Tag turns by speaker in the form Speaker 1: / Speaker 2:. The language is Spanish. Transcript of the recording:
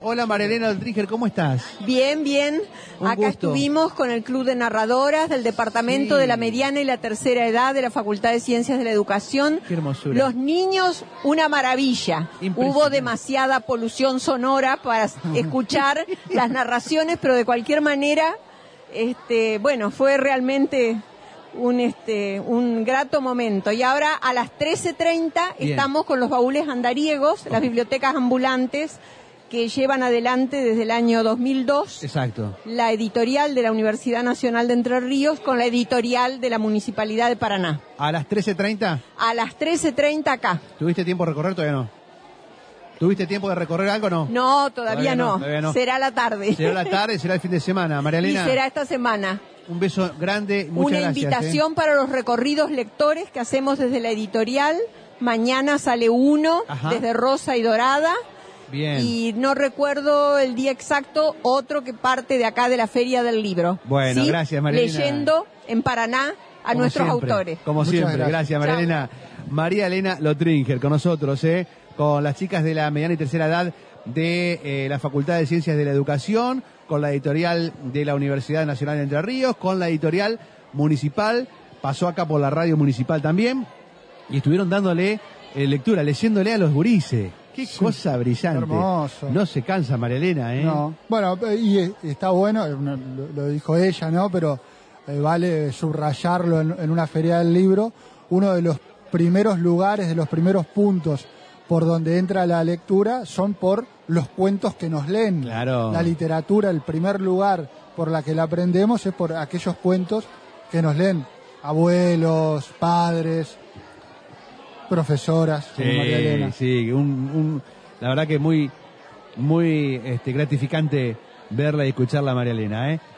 Speaker 1: Hola María Elena Lotringer, ¿cómo estás?
Speaker 2: Bien, bien.
Speaker 1: Un
Speaker 2: Acá
Speaker 1: gusto.
Speaker 2: estuvimos con el Club de Narradoras del Departamento
Speaker 1: Sí.
Speaker 2: de la Mediana y la Tercera Edad de la Facultad de Ciencias de la Educación.
Speaker 1: Qué hermosura.
Speaker 2: Los niños, una maravilla.
Speaker 1: Impresionante.
Speaker 2: Hubo demasiada polución sonora para escuchar las narraciones, pero de cualquier manera, bueno, fue realmente un grato momento. Y ahora a las 13:30
Speaker 1: Bien.
Speaker 2: estamos con los baúles andariegos, las bibliotecas ambulantes que llevan adelante desde el año 2002
Speaker 1: Exacto.
Speaker 2: la editorial de la Universidad Nacional de Entre Ríos con la editorial de la Municipalidad de Paraná.
Speaker 1: ¿A las 13:30?
Speaker 2: A las 13:30 acá.
Speaker 1: ¿Tuviste tiempo de recorrer? Todavía no. ¿Tuviste tiempo de recorrer algo o no?
Speaker 2: No, todavía no.
Speaker 1: todavía no.
Speaker 2: Será la tarde.
Speaker 1: Será la tarde, será el fin de semana. María
Speaker 2: Y
Speaker 1: Elena,
Speaker 2: será esta semana.
Speaker 1: un beso grande, muchas
Speaker 2: Una
Speaker 1: gracias.
Speaker 2: invitación para los recorridos lectores que hacemos desde la editorial. Mañana sale uno
Speaker 1: Ajá.
Speaker 2: desde Rosa y Dorada.
Speaker 1: Bien.
Speaker 2: Y no recuerdo el día exacto, otro que parte de acá de la Feria del Libro.
Speaker 1: Bueno,
Speaker 2: ¿Sí?
Speaker 1: gracias, María Elena.
Speaker 2: Leyendo en Paraná a
Speaker 1: Como
Speaker 2: nuestros
Speaker 1: siempre,
Speaker 2: autores.
Speaker 1: Como
Speaker 3: Muchas
Speaker 1: siempre,
Speaker 3: gracias.
Speaker 1: gracias María
Speaker 2: Chao.
Speaker 1: Elena. María Elena Lotringer con nosotros, con las chicas de la mediana y tercera edad de la Facultad de Ciencias de la Educación, con la editorial de la Universidad Nacional de Entre Ríos, con la editorial municipal, pasó acá por la radio municipal también, y estuvieron dándole lectura, leyéndole a los gurises. Qué cosa brillante.
Speaker 3: hermoso.
Speaker 1: No se cansa María Elena,
Speaker 3: No. Bueno, y está bueno, lo dijo ella, ¿no? Pero vale subrayarlo en una feria del libro. Uno de los primeros lugares, de los primeros puntos por donde entra la lectura son por los cuentos que nos leen.
Speaker 1: Claro.
Speaker 3: La literatura, el primer lugar por la que la aprendemos es por aquellos cuentos que nos leen abuelos, padres, profesoras, como María Elena.
Speaker 1: Sí, la verdad que muy gratificante verla y escucharla a María Elena,